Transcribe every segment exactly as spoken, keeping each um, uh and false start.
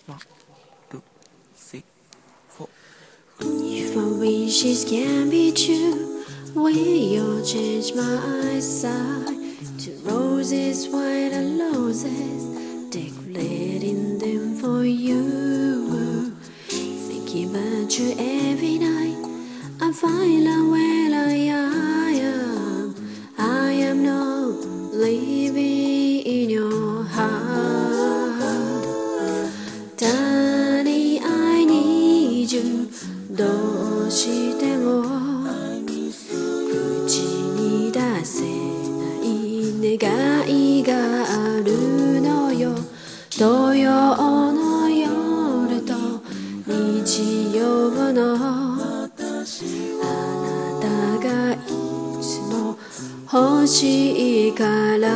One, two, three, four. If our wishes can be true, will you change my eyesight to roses, white and roses, decorating them for you? Thinking about you every night, I find out where I am. I am not living in your heart. Darling, I need you. どうしても口に出せない願いがあるのよ。土曜の夜と日曜のあなたがいつも欲しいから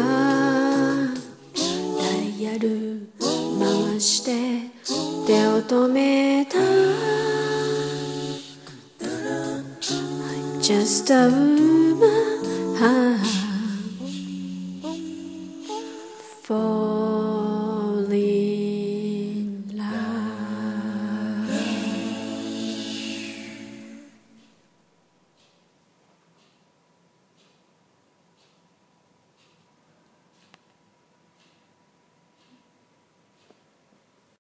ダイヤル回して手を止めた。Just a woman.